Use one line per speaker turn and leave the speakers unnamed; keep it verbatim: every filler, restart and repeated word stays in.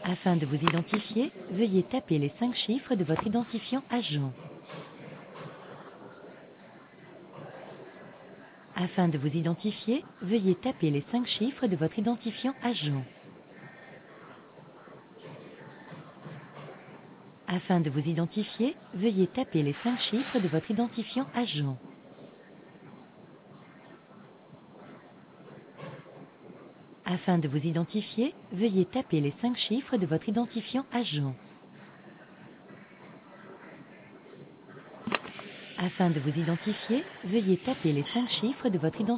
Afin de vous identifier, veuillez taper les cinq chiffres de votre identifiant agent. Afin de vous identifier, veuillez taper les cinq chiffres de votre identifiant agent. Afin de vous identifier, veuillez taper les cinq chiffres de votre identifiant agent. Afin de vous identifier, veuillez taper les cinq chiffres de votre identifiant agent. Afin de vous identifier, veuillez taper les cinq chiffres de votre identifiant.